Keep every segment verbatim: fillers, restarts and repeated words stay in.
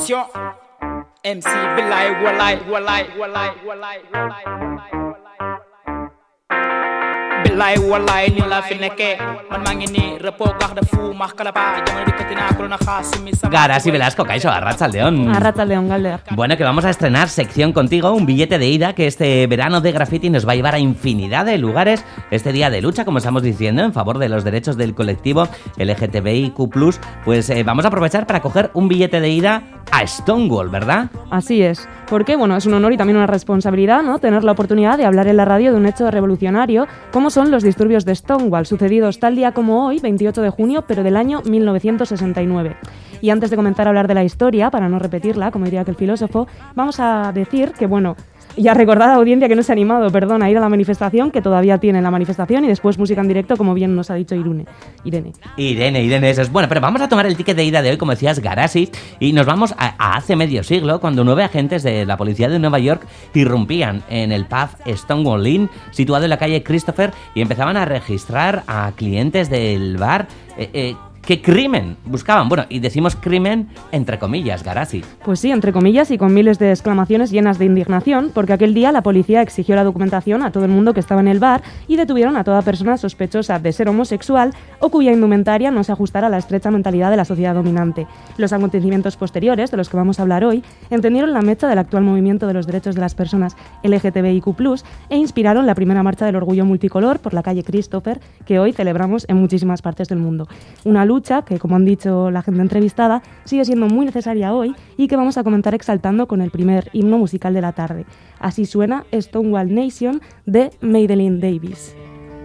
Attention, M C Belay, Walay, Walay, Walay, Walay, Walay, Walay. Belay, Walay, ni la fi nekkee man maa ngi nii repos garde fou marque la ba jamono dikkati naa ko na xaas mi sa Garasi Velasco, kaixo, arratsaldeon. Arratsaldeon, Galder. Bueno, que vamos a estrenar sección contigo, un billete de ida que este verano de graffiti nos va a llevar a infinidad de lugares. Este día de lucha, como estamos diciendo, en favor de los derechos del colectivo L G T B I Q plus, pues eh, vamos a aprovechar para coger un billete de ida a Stonewall, ¿verdad? Así es, porque bueno, es un honor y también una responsabilidad, ¿no?, tener la oportunidad de hablar en la radio de un hecho revolucionario, como son los disturbios de Stonewall, sucedidos tal día como hoy, veintiocho de junio, pero del año mil novecientos sesenta y nueve. Y antes de comenzar a hablar de la historia, para no repetirla, como diría aquel filósofo, vamos a decir que, bueno, y a recordar a la audiencia que no se ha animado, perdón, a ir a la manifestación, que todavía tiene la manifestación, y después música en directo, como bien nos ha dicho Irune. Irene. Irene, Irene, eso es bueno, pero vamos a tomar el ticket de ida de hoy, como decías, Garasi, y nos vamos a, a hace medio siglo, cuando nueve agentes de la policía de Nueva York irrumpían en el pub Stonewall Inn, situado en la calle Christopher, y empezaban a registrar a clientes del bar. Eh, eh, ¿Qué crimen buscaban? Bueno, y decimos crimen entre comillas, Garasi. Pues sí, entre comillas y con miles de exclamaciones llenas de indignación, porque aquel día la policía exigió la documentación a todo el mundo que estaba en el bar y detuvieron a toda persona sospechosa de ser homosexual o cuya indumentaria no se ajustara a la estrecha mentalidad de la sociedad dominante. Los acontecimientos posteriores, de los que vamos a hablar hoy, entendieron la mecha del actual movimiento de los derechos de las personas L G T B I Q plus, e inspiraron la primera marcha del orgullo multicolor por la calle Christopher, que hoy celebramos en muchísimas partes del mundo. Una lucha que, como han dicho la gente entrevistada, sigue siendo muy necesaria hoy y que vamos a comentar exaltando con el primer himno musical de la tarde. Así suena Stonewall Nation de Madeline Davis.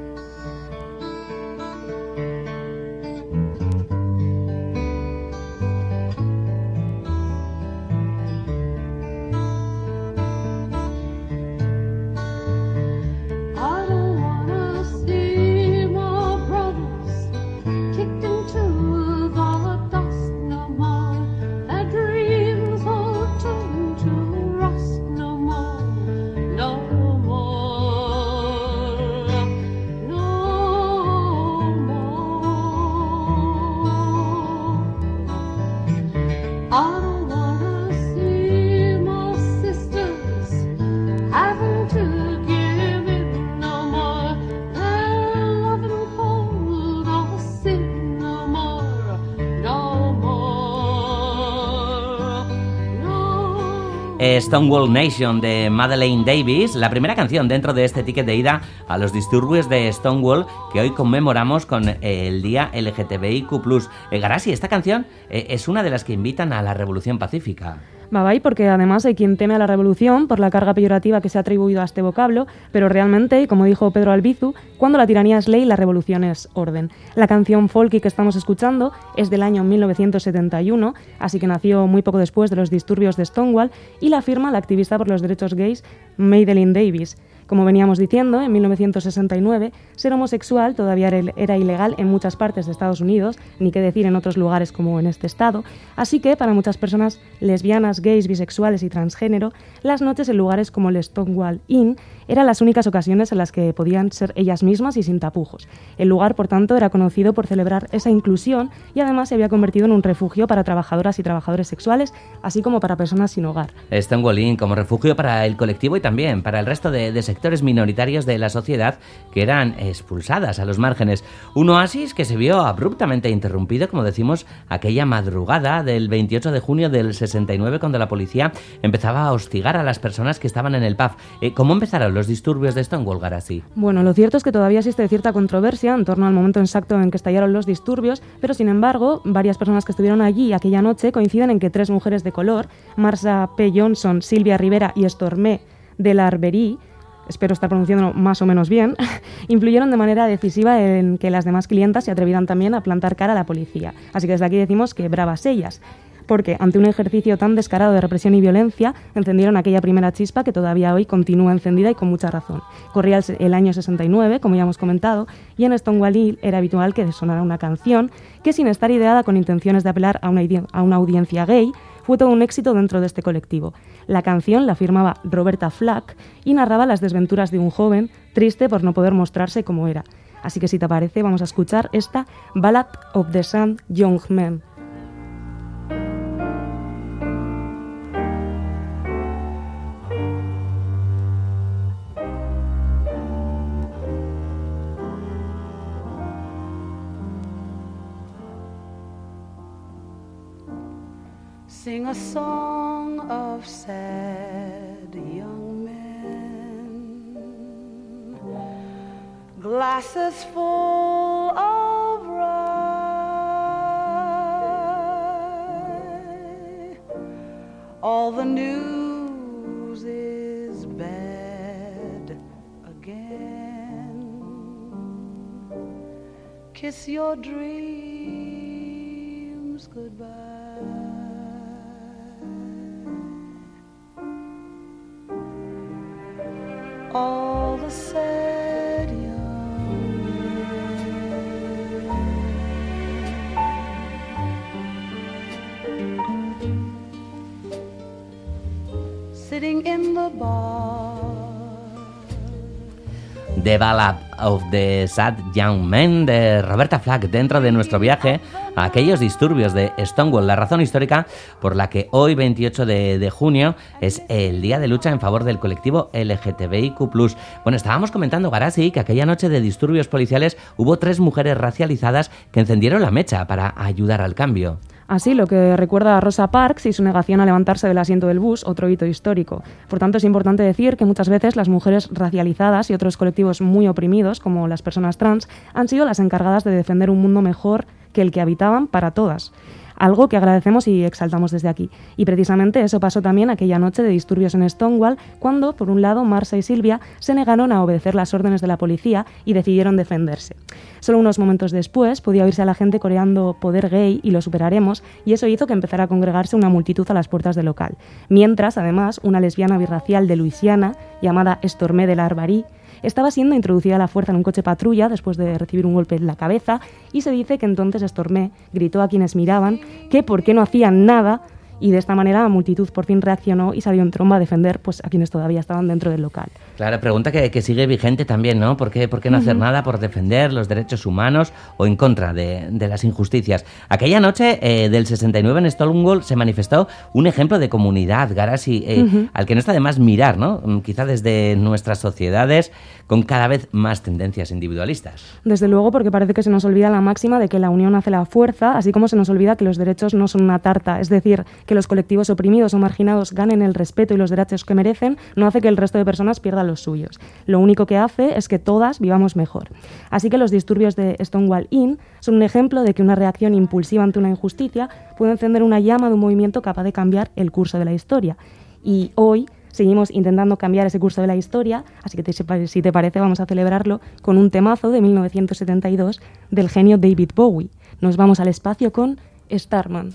Stonewall Nation de Madeline Davis, la primera canción dentro de este ticket de ida a los disturbios de Stonewall que hoy conmemoramos con el día L G T B I Q plus. Eh, Garasi, esta canción eh, es una de las que invitan a la revolución pacífica. Babay, porque además hay quien teme a la revolución por la carga peyorativa que se ha atribuido a este vocablo, pero realmente, como dijo Pedro Albizu, cuando la tiranía es ley, la revolución es orden. La canción folky que estamos escuchando es del año mil novecientos setenta y uno, así que nació muy poco después de los disturbios de Stonewall, y la firma la activista por los derechos gays Madeline Davis. Como veníamos diciendo, en mil novecientos sesenta y nueve, ser homosexual todavía era ilegal en muchas partes de Estados Unidos, ni qué decir en otros lugares como en este estado, así que para muchas personas lesbianas, gays, bisexuales y transgénero, las noches en lugares como el Stonewall Inn eran las únicas ocasiones en las que podían ser ellas mismas y sin tapujos. El lugar, por tanto, era conocido por celebrar esa inclusión y además se había convertido en un refugio para trabajadoras y trabajadores sexuales, así como para personas sin hogar. Stonewall Inn como refugio para el colectivo y también para el resto de, de sectores minoritarios de la sociedad que eran expulsadas a los márgenes. Un oasis que se vio abruptamente interrumpido, como decimos, aquella madrugada del veintiocho de junio del sesenta y nueve, cuando la policía empezaba a hostigar a las personas que estaban en el pub. Eh, ¿Cómo empezaron los disturbios de Stonewall, Garasi? Bueno, lo cierto es que todavía existe cierta controversia en torno al momento exacto en que estallaron los disturbios, pero sin embargo, varias personas que estuvieron allí aquella noche coinciden en que tres mujeres de color, Marsha P. Johnson, Silvia Rivera y Stormé de la Arbery, espero estar pronunciándolo más o menos bien, influyeron de manera decisiva en que las demás clientas se atrevieran también a plantar cara a la policía. Así que desde aquí decimos que bravas ellas, porque ante un ejercicio tan descarado de represión y violencia, encendieron aquella primera chispa que todavía hoy continúa encendida y con mucha razón. Corría el, el año sesenta y nueve, como ya hemos comentado, y en Stonewall Inn era habitual que sonara una canción que, sin estar ideada con intenciones de apelar a una, a una audiencia gay, fue todo un éxito dentro de este colectivo. La canción la firmaba Roberta Flack y narraba las desventuras de un joven triste por no poder mostrarse como era. Así que si te parece, vamos a escuchar esta Ballad of the Sad Young Man. Sing a song of sad young men, glasses full of rye. All the news is bad again. Kiss your dreams goodbye. All the sad young men sitting in the bar. The Ballad of the Sad Young Men de Roberta Flack, dentro de nuestro viaje a aquellos disturbios de Stonewall, la razón histórica por la que hoy, veintiocho de junio, es el día de lucha en favor del colectivo L G T B I Q plus. Bueno, estábamos comentando, Garasi, que aquella noche de disturbios policiales hubo tres mujeres racializadas que encendieron la mecha para ayudar al cambio. Así, lo que recuerda a Rosa Parks y su negación a levantarse del asiento del bus, otro hito histórico. Por tanto, es importante decir que muchas veces las mujeres racializadas y otros colectivos muy oprimidos, como las personas trans, han sido las encargadas de defender un mundo mejor que el que habitaban para todas. Algo que agradecemos y exaltamos desde aquí. Y precisamente eso pasó también aquella noche de disturbios en Stonewall, cuando, por un lado, Marsha y Silvia se negaron a obedecer las órdenes de la policía y decidieron defenderse. Solo unos momentos después podía oírse a la gente coreando "Poder gay" y "Lo superaremos", y eso hizo que empezara a congregarse una multitud a las puertas del local. Mientras, además, una lesbiana birracial de Luisiana, llamada Stormé de Larbarí, estaba siendo introducida a la fuerza en un coche patrulla después de recibir un golpe en la cabeza, y se dice que entonces Stormé gritó a quienes miraban que por qué no hacían nada, y de esta manera la multitud por fin reaccionó y salió en tromba a defender pues, a quienes todavía estaban dentro del local. Claro, pregunta que, que sigue vigente también, ¿no? ¿Por qué, por qué no uh-huh. hacer nada por defender los derechos humanos o en contra de, de las injusticias? Aquella noche eh, del sesenta y nueve en Stonewall se manifestó un ejemplo de comunidad, Garasi, eh, uh-huh. al que no está de más mirar, ¿no? Quizá desde nuestras sociedades con cada vez más tendencias individualistas. Desde luego, porque parece que se nos olvida la máxima de que la unión hace la fuerza, así como se nos olvida que los derechos no son una tarta, es decir, que los colectivos oprimidos o marginados ganen el respeto y los derechos que merecen, no hace que el resto de personas pierdan los suyos. Lo único que hace es que todas vivamos mejor. Así que los disturbios de Stonewall Inn son un ejemplo de que una reacción impulsiva ante una injusticia puede encender una llama de un movimiento capaz de cambiar el curso de la historia. Y hoy seguimos intentando cambiar ese curso de la historia, así que te, si te parece vamos a celebrarlo con un temazo de mil novecientos setenta y dos del genio David Bowie. Nos vamos al espacio con Starman.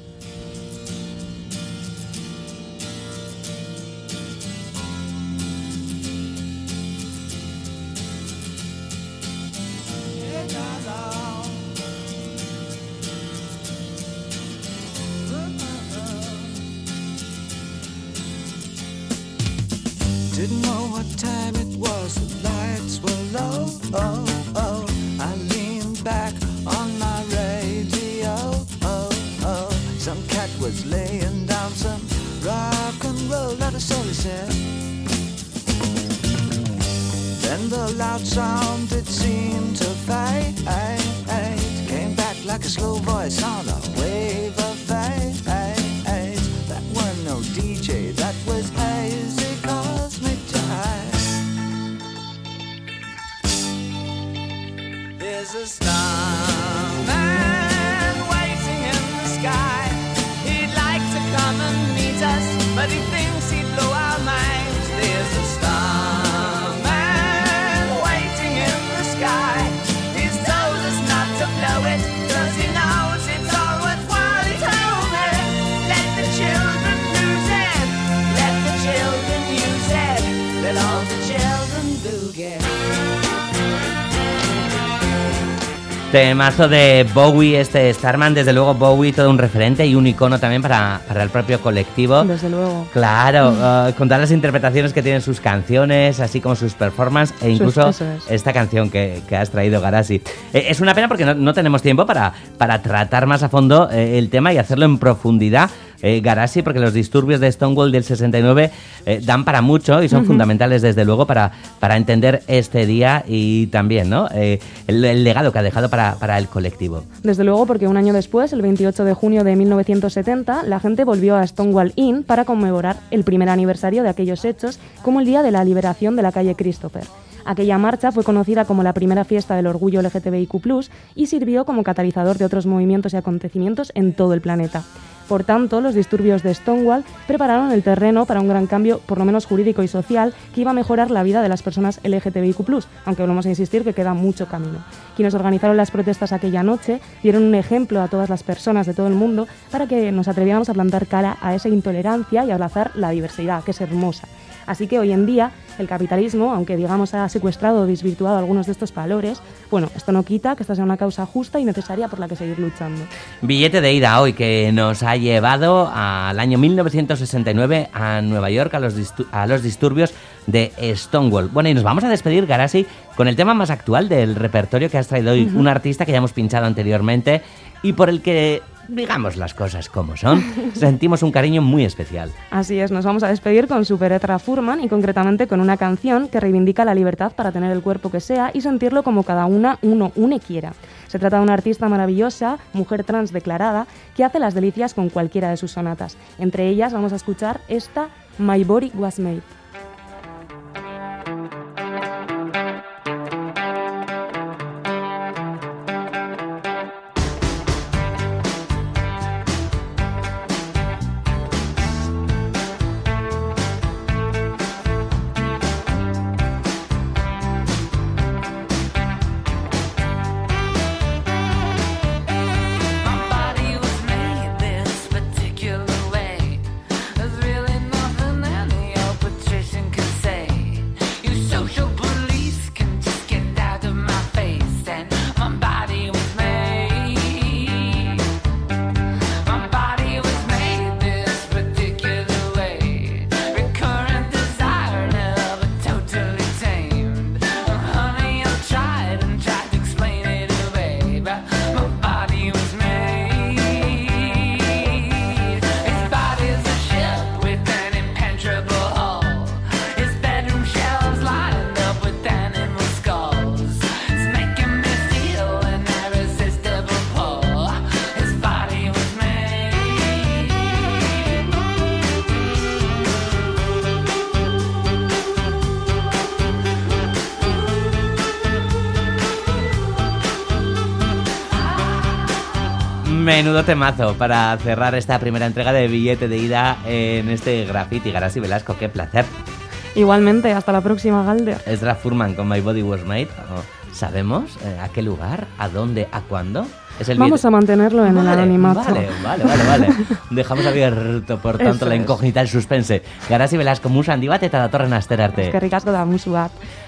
Didn't know what time it was, the lights were low, oh, oh. I leaned back on my radio, oh, oh. Some cat was laying down some rock and roll, not a soul he said. Then the loud sound, it seemed to fade, came back like a slow voice on a wave of fade. That weren't no D J, that was hazy cosmic jive. There's a starman waiting in the sky. He'd like to come and meet us, but he thinks he'd blow our minds. There's a starman waiting in the sky. He's told us not to blow it, 'cause he knows it's all worthwhile. He told me, let the children lose it, let the children use it, let all the children boogie. Temazo de Bowie, este Starman, desde luego Bowie, todo un referente y un icono también para, para el propio colectivo. Desde luego. Claro, uh, con todas las interpretaciones que tienen sus canciones, así como sus performances e incluso es. esta canción que, que has traído, Garasi. Eh, es una pena porque no, no tenemos tiempo para, para tratar más a fondo eh, el tema y hacerlo en profundidad. eh, Garasi, porque los disturbios de Stonewall del sesenta y nueve eh, dan para mucho y son uh-huh. fundamentales, desde luego, para, para entender este día y también, ¿no? Eh, el, el legado que ha dejado para, para el colectivo. Desde luego, porque un año después, el veintiocho de junio de mil novecientos setenta, la gente volvió a Stonewall Inn para conmemorar el primer aniversario de aquellos hechos, como el día de la liberación de la calle Christopher. Aquella marcha fue conocida como la primera fiesta del orgullo L G T B I Q plus, y sirvió como catalizador de otros movimientos y acontecimientos en todo el planeta. Por tanto, los disturbios de Stonewall prepararon el terreno para un gran cambio, por lo menos jurídico y social, que iba a mejorar la vida de las personas L G T B I Q plus, aunque volvemos a insistir que queda mucho camino. Quienes organizaron las protestas aquella noche dieron un ejemplo a todas las personas de todo el mundo para que nos atreviéramos a plantar cara a esa intolerancia y a abrazar la diversidad, que es hermosa. Así que hoy en día el capitalismo, aunque digamos ha secuestrado o desvirtuado algunos de estos valores, bueno, esto no quita que esta sea una causa justa y necesaria por la que seguir luchando. Billete de ida hoy que nos ha llevado al año mil novecientos sesenta y nueve a Nueva York, a los, distu- a los disturbios de Stonewall. Bueno, y nos vamos a despedir, Garasi, con el tema más actual del repertorio que has traído hoy, uh-huh. un artista que ya hemos pinchado anteriormente y por el que, digamos las cosas como son, sentimos un cariño muy especial. Así es, nos vamos a despedir con Super Ezra Furman y concretamente con una canción que reivindica la libertad para tener el cuerpo que sea y sentirlo como cada una, uno, une quiera. Se trata de una artista maravillosa, mujer trans declarada, que hace las delicias con cualquiera de sus sonatas. Entre ellas vamos a escuchar esta My Body Was Made. Menudo temazo para cerrar esta primera entrega de Billete de Ida en este graffiti. Garasi Velasco, qué placer. Igualmente, hasta la próxima, Galder. Ezra Furman con My Body Was Made. ¿Sabemos eh, a qué lugar, a dónde, a cuándo? Es el Vamos billete... a mantenerlo en vale, el anonimato. Vale, vale, vale, vale. Dejamos abierto, por tanto, Eso la es. incógnita, el suspense. Garasi Velasco, musa handi bat eta datorren asterarte. Eskerrik asko da musu bat.